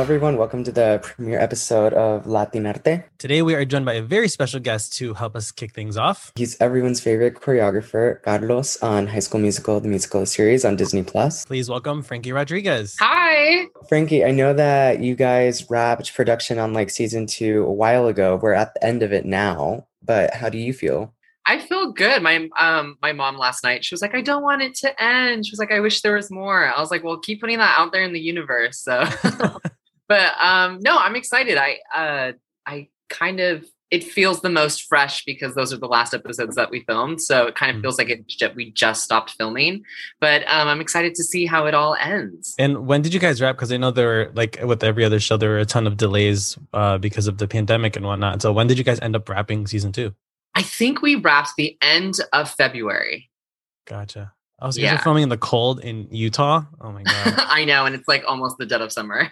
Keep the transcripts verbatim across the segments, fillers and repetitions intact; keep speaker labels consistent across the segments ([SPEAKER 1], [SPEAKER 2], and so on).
[SPEAKER 1] everyone. Welcome to the premiere episode of Latinarte.
[SPEAKER 2] Today, we are joined by a very special guest to help us kick things off.
[SPEAKER 1] He's everyone's favorite choreographer, Carlos, on High School Musical, the musical series on Disney Plus.
[SPEAKER 2] Please welcome Frankie Rodriguez.
[SPEAKER 3] Hi.
[SPEAKER 1] Frankie, I know that you guys wrapped production on like season two a while ago. We're at the end of it now, but how do you feel?
[SPEAKER 3] I feel good. My um my mom last night, she was like, I don't want it to end. She was like, I wish there was more. I was like, well, keep putting that out there in the universe. So but um no, I'm excited. I uh I kind of it feels the most fresh because those are the last episodes that we filmed. So it kind of mm-hmm. feels like it we just stopped filming. But um I'm excited to see how it all ends.
[SPEAKER 2] And when did you guys wrap? Because I know there were, like with every other show, there were a ton of delays uh because of the pandemic and whatnot. So when did you guys end up wrapping season two?
[SPEAKER 3] I think we wrapped the end of February.
[SPEAKER 2] Gotcha. I was yeah. filming in the cold in Utah. Oh my God.
[SPEAKER 3] I know. And it's like almost the dead of summer.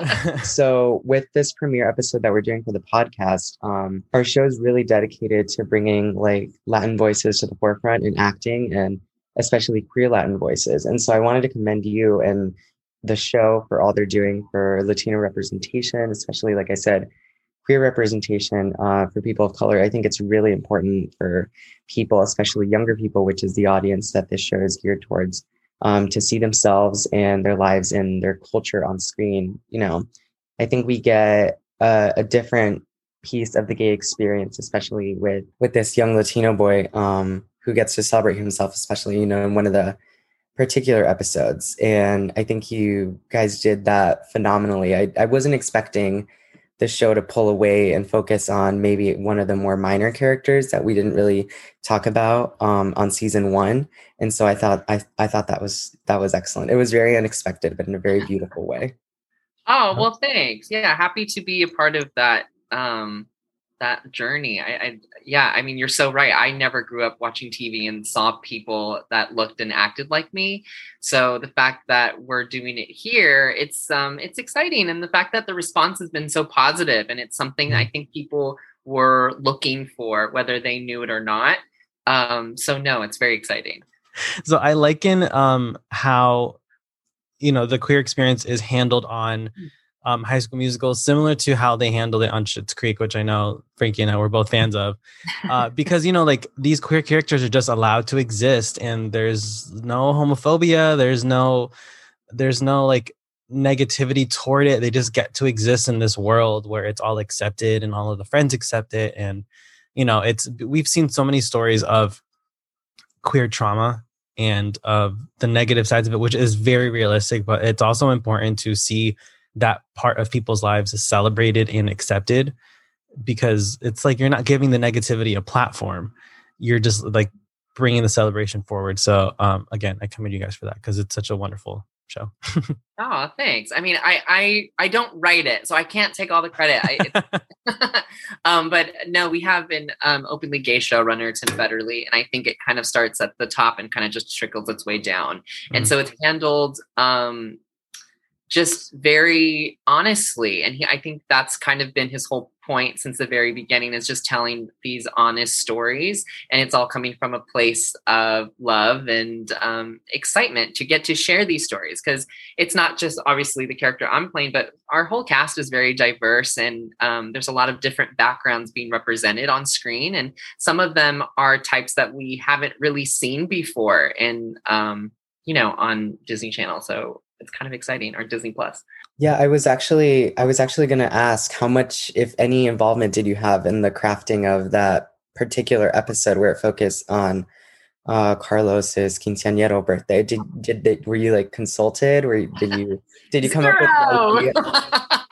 [SPEAKER 1] So with this premiere episode that we're doing for the podcast, um, our show is really dedicated to bringing like Latin voices to the forefront in acting and especially queer Latin voices. And so I wanted to commend you and the show for all they're doing for Latino representation, especially, like I said, queer representation uh, for people of color. I think it's really important for people, especially younger people, which is the audience that this show is geared towards, um, to see themselves and their lives and their culture on screen. You know, I think we get a, a different piece of the gay experience, especially with, with this young Latino boy um, who gets to celebrate himself, especially, you know, in one of the particular episodes. And I think you guys did that phenomenally. I, I wasn't expecting the show to pull away and focus on maybe one of the more minor characters that we didn't really talk about um, on season one. And so I thought I, I thought that was that was excellent. It was very unexpected, but in a very beautiful way.
[SPEAKER 3] Oh, well, thanks. Yeah, happy to be a part of that um, that journey. I, I yeah, I mean, you're so right. I never grew up watching T V and saw people that looked and acted like me. So the fact that we're doing it here, it's um it's exciting. And the fact that the response has been so positive, and it's something I think people were looking for, whether they knew it or not. Um, so no, it's very exciting.
[SPEAKER 2] So I liken um how, you know, the queer experience is handled on Um, High School Musical, similar to how they handled it on Schitt's Creek, which I know Frankie and I were both fans of, uh, because, you know, like these queer characters are just allowed to exist, and there's no homophobia, there's no, there's no like negativity toward it. They just get to exist in this world where it's all accepted and all of the friends accept it, and you know, it's we've seen so many stories of queer trauma and of the negative sides of it, which is very realistic, but it's also important to see that part of people's lives is celebrated and accepted, because it's like you're not giving the negativity a platform. You're just like bringing the celebration forward. So um, again, I commend you guys for that, because it's such a wonderful show.
[SPEAKER 3] Oh, thanks. I mean, I, I, I don't write it, so I can't take all the credit. I, um, but no, we have an um, openly gay showrunner, Tim Federle, and I think it kind of starts at the top and kind of just trickles its way down. And mm-hmm. so it's handled um, just very honestly. And he, I think that's kind of been his whole point since the very beginning, is just telling these honest stories. And it's all coming from a place of love and um, excitement to get to share these stories. Because it's not just obviously the character I'm playing, but our whole cast is very diverse. And um, there's a lot of different backgrounds being represented on screen. And some of them are types that we haven't really seen before in, um, you know, on Disney Channel. So it's kind of exciting, or Disney Plus.
[SPEAKER 1] Yeah, I was actually I was actually going to ask, how much, if any, involvement did you have in the crafting of that particular episode where it focused on uh, Carlos's quinceañero birthday? Did did they, were you like consulted, or did you did you come
[SPEAKER 3] Zero!
[SPEAKER 1] up with the idea?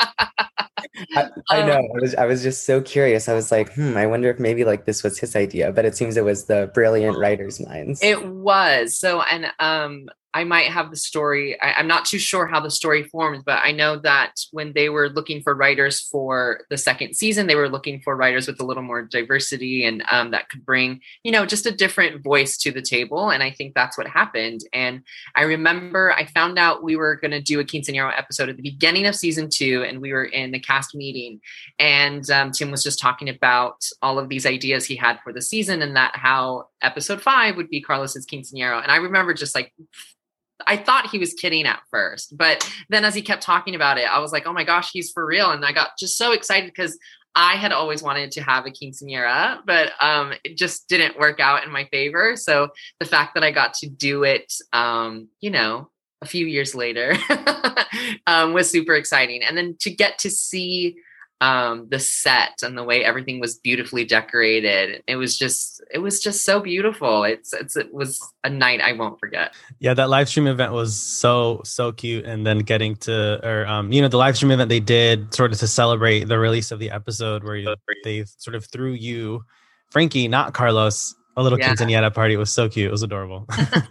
[SPEAKER 1] I, I know. I was I was just so curious. I was like, hmm, I wonder if maybe like this was his idea, but it seems it was the brilliant writer's minds.
[SPEAKER 3] It was. So, and um, I might have the story. I, I'm not too sure how the story formed, but I know that when they were looking for writers for the second season, they were looking for writers with a little more diversity and um, that could bring, you know, just a different voice to the table. And I think that's what happened. And I remember I found out we were going to do a Quinceañero episode at the beginning of season two, and we were in the cast meeting, and um, Tim was just talking about all of these ideas he had for the season, and that how episode five would be Carlos's Quinceañero. And I remember just like I thought he was kidding at first, but then as he kept talking about it, I was like, oh my gosh, he's for real. And I got just so excited because I had always wanted to have a quinceañera, but um, it just didn't work out in my favor. So the fact that I got to do it, um, you know, a few years later um, was super exciting. And then to get to see um, the set and the way everything was beautifully decorated, it was just, it was just so beautiful. It's, it's, it was a night I won't forget.
[SPEAKER 2] Yeah, that live stream event was so, so cute. And then getting to, or, um, you know, the live stream event they did sort of to celebrate the release of the episode where you, they sort of threw you, Frankie, not Carlos, a little
[SPEAKER 3] Yeah.
[SPEAKER 2] quinceañera party. It was so cute. It was adorable.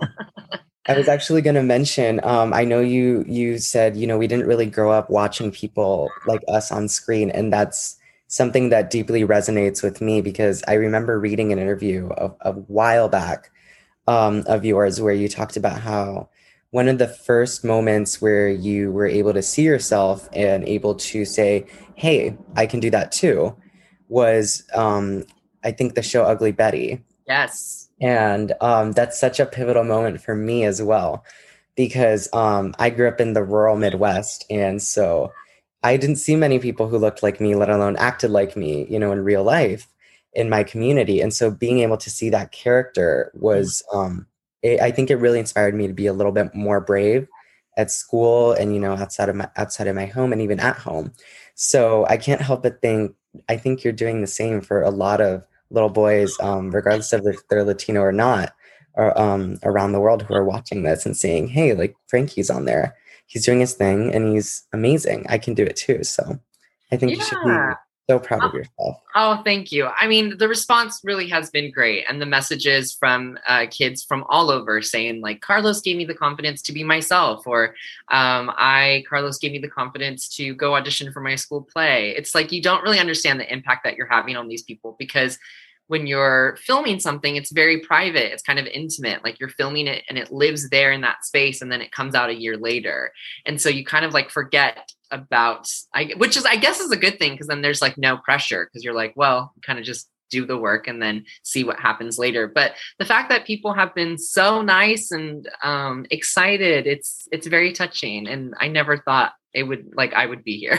[SPEAKER 1] I was actually going to mention, um, I know you you said, you know, we didn't really grow up watching people like us on screen. And that's something that deeply resonates with me because I remember reading an interview of, a while back um, of yours where you talked about how one of the first moments where you were able to see yourself and able to say, hey, I can do that too, was um, I think the show Ugly Betty.
[SPEAKER 3] Yes.
[SPEAKER 1] And um, that's such a pivotal moment for me as well, because um, I grew up in the rural Midwest. And so I didn't see many people who looked like me, let alone acted like me, you know, in real life in my community. And so being able to see that character was, um, it, I think it really inspired me to be a little bit more brave at school and, you know, outside of my, outside of my home and even at home. So I can't help but think, I think you're doing the same for a lot of little boys, um, regardless of if they're Latino or not, or um, around the world who are watching this and saying, hey, like Frankie's on there. He's doing his thing and he's amazing. I can do it too. So I think
[SPEAKER 3] Yeah.
[SPEAKER 1] you should be so proud of yourself.
[SPEAKER 3] Oh, thank you. I mean, the response really has been great. And the messages from uh, kids from all over saying like, Carlos gave me the confidence to be myself, or um, I, Carlos gave me the confidence to go audition for my school play. It's like, you don't really understand the impact that you're having on these people because when you're filming something, it's very private. It's kind of intimate. Like you're filming it and it lives there in that space. And then it comes out a year later. And so you kind of like forget about, I, which is, I guess is a good thing. Cause then there's like no pressure. Cause you're like, well, kind of just do the work and then see what happens later. But the fact that people have been so nice and um, excited, it's, it's very touching. And I never thought it would, like, I would be here.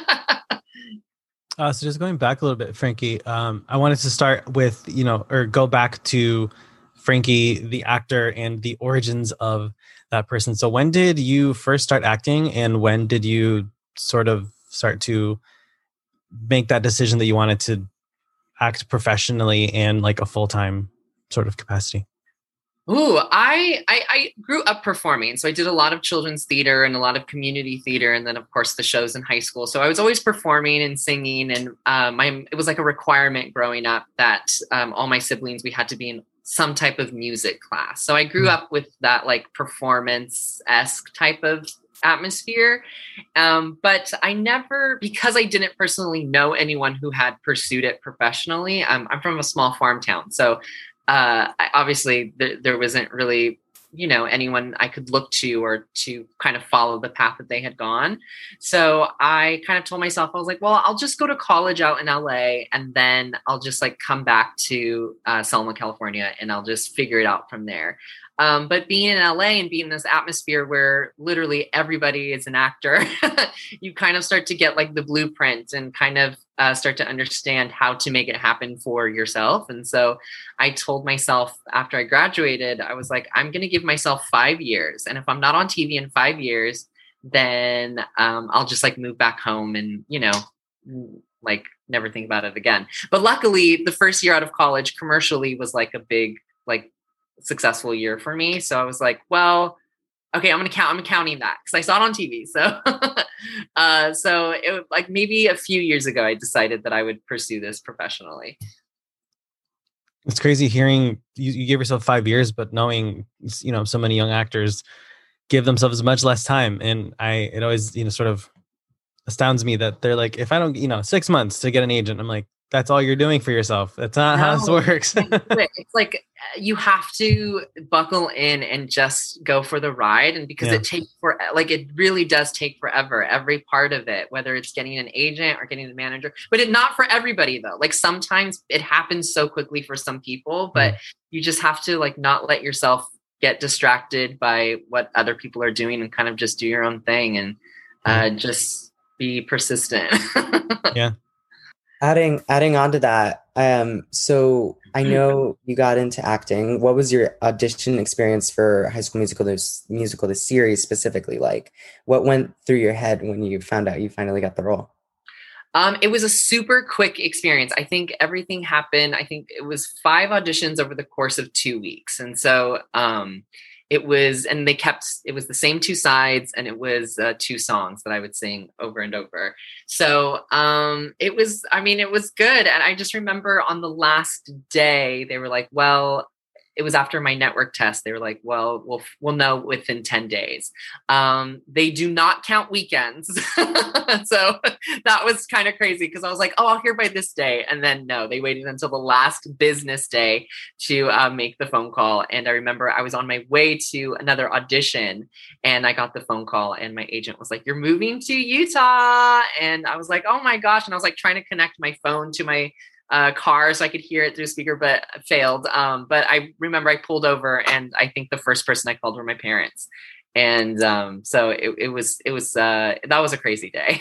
[SPEAKER 2] Uh, so just going back a little bit, Frankie, um, I wanted to start with, you know, or go back to Frankie, the actor, and the origins of that person. So when did you first start acting and when did you sort of start to make that decision that you wanted to act professionally and like a full-time sort of capacity?
[SPEAKER 3] Ooh, I, I I grew up performing. So I did a lot of children's theater and a lot of community theater. And then, of course, the shows in high school. So I was always performing and singing. And um, I, it was like a requirement growing up that um, all my siblings, we had to be in some type of music class. So I grew up with that like performance-esque type of atmosphere. Um, but I never, because I didn't personally know anyone who had pursued it professionally. Um, I'm from a small farm town. So Uh, I, obviously th- there wasn't really, you know, anyone I could look to or to kind of follow the path that they had gone. So I kind of told myself, I was like, well, I'll just go to college out in L A and then I'll just like come back to uh, Selma, California, and I'll just figure it out from there. Um, but being in L A and being in this atmosphere where literally everybody is an actor, you kind of start to get like the blueprint and kind of uh, start to understand how to make it happen for yourself. And so I told myself after I graduated, I was like, I'm going to give myself five years. And if I'm not on T V in five years, then um, I'll just like move back home and, you know, like never think about it again. But luckily the first year out of college commercially was like a big, like, successful year for me. So I was like, well, okay, I'm going to count, I'm counting that because I saw it on T V. So, uh, so it was like maybe a few years ago, I decided that I would pursue this professionally.
[SPEAKER 2] It's crazy hearing you, you give yourself five years, but knowing, you know, so many young actors give themselves much less time. And I, it always, you know, sort of astounds me that they're like, if I don't, you know, six months to get an agent, I'm like, that's all you're doing for yourself. That's not no, how this works.
[SPEAKER 3] It's like you have to buckle in and just go for the ride. And because yeah. it takes for like, it really does take forever, every part of it, whether it's getting an agent or getting a manager, but it not for everybody though. Like sometimes it happens so quickly for some people, but mm. you just have to like not let yourself get distracted by what other people are doing and kind of just do your own thing and uh, just be persistent.
[SPEAKER 2] Yeah.
[SPEAKER 1] Adding adding on to that, um, so I know you got into acting. What was your audition experience for High School Musical, this musical, the series specifically like? What went through your head when you found out you finally got the role?
[SPEAKER 3] Um, it was a super quick experience. I think everything happened. I think it was five auditions over the course of two weeks. And so um, it was, and they kept, it was the same two sides and it was uh, two songs that I would sing over and over. So um, it was, I mean, it was good. And I just remember on the last day, they were like, well, it was after my network test. They were like, well, we'll, we'll know within ten days. Um, they do not count weekends. So that was kind of crazy because I was like, oh, I'll hear by this day. And then no, they waited until the last business day to uh, make the phone call. And I remember I was on my way to another audition and I got the phone call and my agent was like, you're moving to Utah. And I was like, oh my gosh. And I was like trying to connect my phone to my uh, car so I could hear it through speaker, but failed. Um, but I remember I pulled over and I think the first person I called were my parents. And um, so it, it was, it was, uh, that was a crazy day.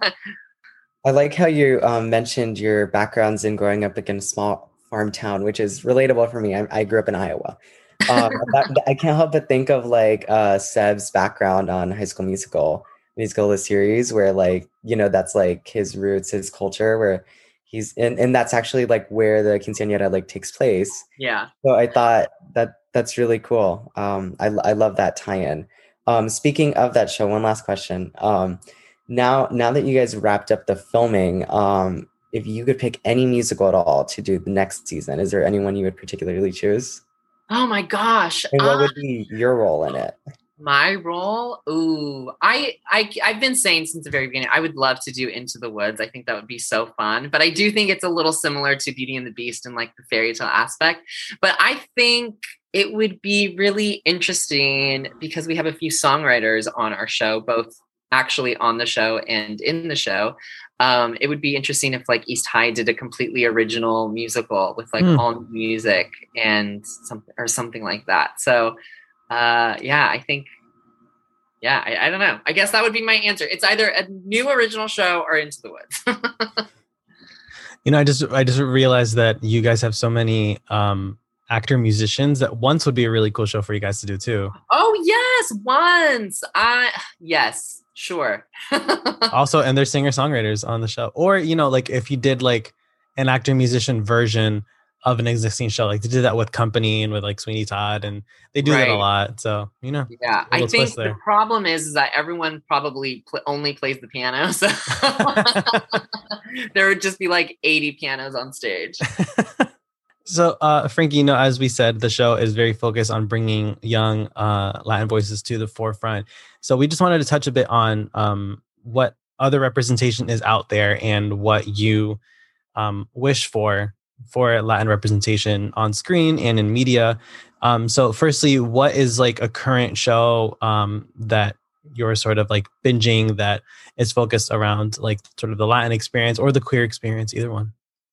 [SPEAKER 1] I like how you um, mentioned your backgrounds in growing up like in a small farm town, which is relatable for me. I, I grew up in Iowa. Um, that, I can't help but think of like uh, Seb's background on High School Musical, musical the series, where like, you know, that's like his roots, his culture, where he's and, and that's actually like where the quinceañera like takes place.
[SPEAKER 3] Yeah.
[SPEAKER 1] So I thought that that's really cool. Um, I, I love that tie-in. Um, speaking of that show, one last question. Um, now, now that you guys wrapped up the filming, um, if you could pick any musical at all to do the next season, is there anyone you would particularly choose?
[SPEAKER 3] Oh my gosh.
[SPEAKER 1] And what
[SPEAKER 3] uh,
[SPEAKER 1] would be your role in it?
[SPEAKER 3] My role? Ooh, I, I, I've been saying since the very beginning, I would love to do Into the Woods. I think that would be so fun, but I do think it's a little similar to Beauty and the Beast and like the fairy tale aspect. But I think it would be really interesting because we have a few songwriters on our show, both actually on the show and in the show. Um, it would be interesting if like East High did a completely original musical with like mm. all new music and something or something like that. So uh yeah I think yeah I, I don't know, I guess that would be my answer. It's either a new original show or Into the Woods.
[SPEAKER 2] You know, I just I just realized that you guys have so many um actor musicians that once would be a really cool show for you guys to do too.
[SPEAKER 3] Oh yes, once. I yes, sure.
[SPEAKER 2] Also, and they're singer songwriters on the show, or you know, like if you did like an actor musician version of an existing show, like they did that with Company and with like Sweeney Todd, and they do right. that a lot. So you know,
[SPEAKER 3] yeah, I think the problem is, is that everyone probably pl- only plays the piano, so there would just be like eighty pianos on stage.
[SPEAKER 2] So, uh, Frankie, you know, as we said, the show is very focused on bringing young uh, Latin voices to the forefront. So we just wanted to touch a bit on um, what other representation is out there and what you um, wish for for Latin representation on screen and in media. Um, so firstly, what is like a current show um, that you're sort of like binging that is focused around like sort of the Latin experience or the queer experience, either one?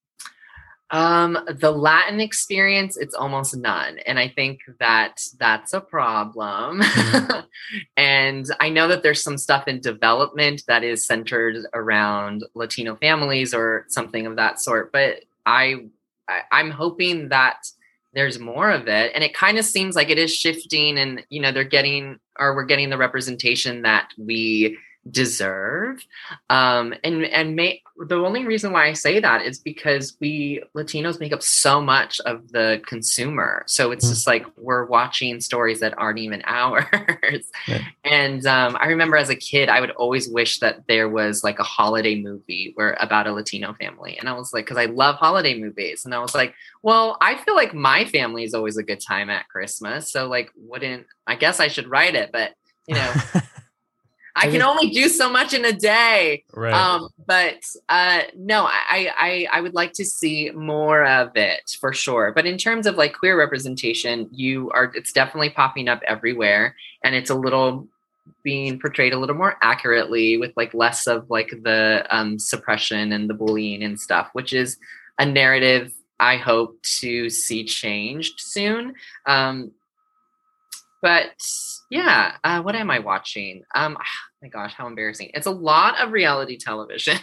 [SPEAKER 3] Um, the Latin experience, it's almost none. And I think that that's a problem. Mm-hmm. And I know that there's some stuff in development that is centered around Latino families or something of that sort. But I, I I'm hoping that there's more of it. And it kind of seems like it is shifting and, you know, they're getting, or we're getting the representation that we deserve. Um, and, and may, the only reason why I say that is because we Latinos make up so much of the consumer. So it's just like, we're watching stories that aren't even ours. Yeah. And, um, I remember as a kid, I would always wish that there was like a holiday movie where about a Latino family. And I was like, cause I love holiday movies. And I was like, well, I feel like my family is always a good time at Christmas. So like, wouldn't, I guess I should write it, but you know, I can only do so much in a day.
[SPEAKER 2] Right.
[SPEAKER 3] Um, but uh, no, I, I I would like to see more of it for sure. But in terms of like queer representation, you are it's definitely popping up everywhere, and it's a little being portrayed a little more accurately with like less of like the um, suppression and the bullying and stuff, which is a narrative I hope to see changed soon. Um, but yeah, uh, what am I watching? Um, oh my gosh, how embarrassing! It's a lot of reality television.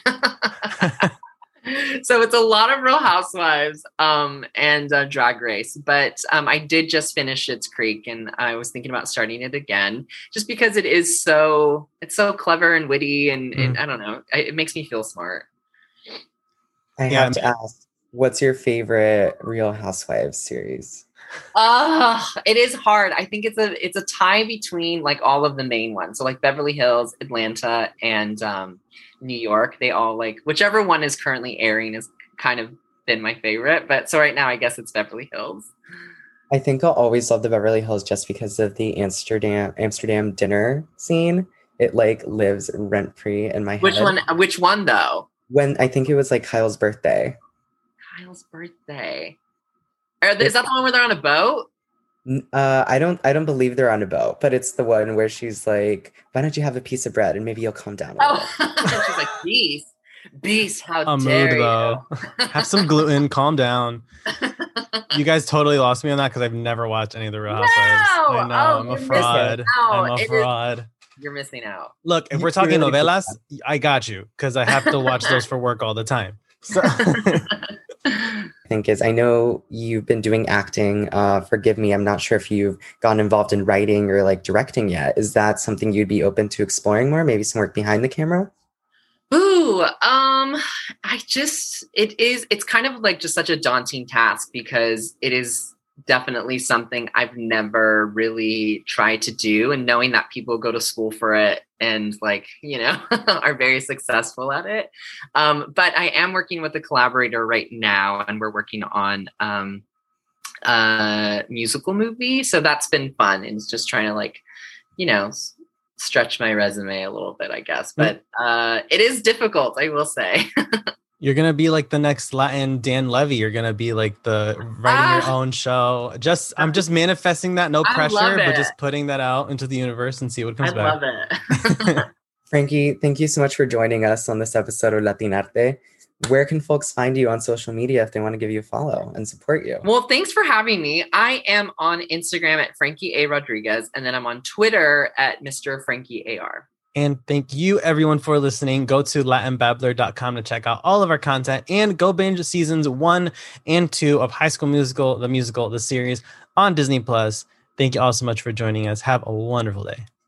[SPEAKER 3] So it's a lot of Real Housewives um, and uh, Drag Race, but um, I did just finish Schitt's Creek, and I was thinking about starting it again, just because it is so it's so clever and witty, and, mm. and I don't know, it, it makes me feel smart.
[SPEAKER 1] I
[SPEAKER 2] yeah,
[SPEAKER 1] have to ask, what's your favorite Real Housewives series?
[SPEAKER 3] Uh, it is hard. I think it's a it's a tie between like all of the main ones, so like Beverly Hills, Atlanta, and um, New York. They all like whichever one is currently airing has kind of been my favorite. But so right now, I guess it's Beverly Hills.
[SPEAKER 1] I think I'll always love the Beverly Hills just because of the Amsterdam Amsterdam dinner scene. It like lives rent free in my
[SPEAKER 3] which
[SPEAKER 1] head.
[SPEAKER 3] Which one? Which one though?
[SPEAKER 1] When I think it was like Kyle's birthday.
[SPEAKER 3] Kyle's birthday. Are they, is that the one where they're on a boat?
[SPEAKER 1] Uh, I don't. I don't believe they're on a boat, but it's the one where she's like, "Why don't you have a piece of bread and maybe you'll calm down a little."
[SPEAKER 3] Oh, she's like, "Beast, Beast, how
[SPEAKER 2] a
[SPEAKER 3] dare
[SPEAKER 2] mood,
[SPEAKER 3] you?
[SPEAKER 2] Though. Have some gluten. Calm down." You guys totally lost me on that because I've never watched any of the Real Housewives.
[SPEAKER 3] No!
[SPEAKER 2] I know.
[SPEAKER 3] Oh,
[SPEAKER 2] I'm a fraud. I'm a
[SPEAKER 3] it
[SPEAKER 2] fraud.
[SPEAKER 3] Is, you're missing out.
[SPEAKER 2] Look, if we're talking novelas, I got you because I have to watch those for work all the time. So.
[SPEAKER 1] Think is I know you've been doing acting. Uh, forgive me, I'm not sure if you've gotten involved in writing or like directing yet. Is that something you'd be open to exploring more? Maybe some work behind the camera?
[SPEAKER 3] Ooh, um, I just it is it's kind of like just such a daunting task because it is definitely something I've never really tried to do, and knowing that people go to school for it and like, you know, are very successful at it. Um, but I am working with a collaborator right now, and we're working on um, a musical movie. So that's been fun, and it's just trying to like, you know, s- stretch my resume a little bit, I guess. But uh, it is difficult, I will say.
[SPEAKER 2] You're going to be like the next Latin Dan Levy. You're going to be like the writing ah, your own show. Just I'm just manifesting that. No pressure, but just putting that out into the universe and see what comes
[SPEAKER 3] I
[SPEAKER 2] back.
[SPEAKER 3] I love it.
[SPEAKER 1] Frankie, thank you so much for joining us on this episode of Latinarte. Where can folks find you on social media if they want to give you a follow and support you?
[SPEAKER 3] Well, thanks for having me. I am on Instagram at Frankie A. Rodriguez, and then I'm on Twitter at Mister Frankie A R.
[SPEAKER 2] And thank you, everyone, for listening. Go to latin babbler dot com to check out all of our content and go binge seasons one and two of High School Musical, the musical, the series on Disney Plus. Thank you all so much for joining us. Have a wonderful day.